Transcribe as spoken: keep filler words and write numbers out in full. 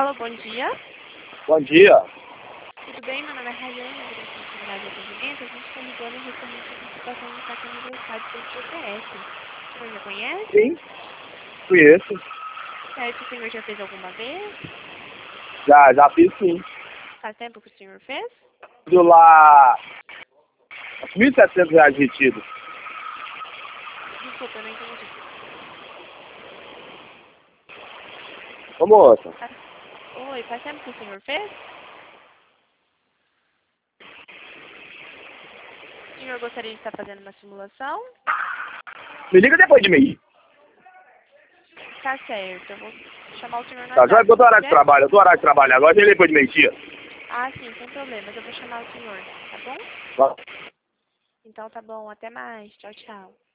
Alô, bom dia. Bom dia. Tudo bem? Meu nome é Rayane, diretora de Comunidade de Atendimento. A gente está ligando referente à participação no cartão aniversário pelo G P S. O senhor já conhece? Sim, conheço. Certo, o senhor já fez alguma vez? Já, já fiz sim. Faz tempo que o senhor fez? Do lá, mil e setecentos reais retido. Desculpa, eu não entendi. Ô moça, Faz... Oi, faz tempo que o senhor fez? O senhor gostaria de estar fazendo uma simulação? me liga depois de mim. Tá certo, eu vou chamar o senhor no Tá, já WhatsApp, eu tô pode horário de ser? trabalho, eu tô horário de trabalho agora, já depois de meio-dia. Ah, sim, sem problemas, eu vou chamar o senhor, tá bom? Tá. Então tá bom, até mais. Tchau, tchau.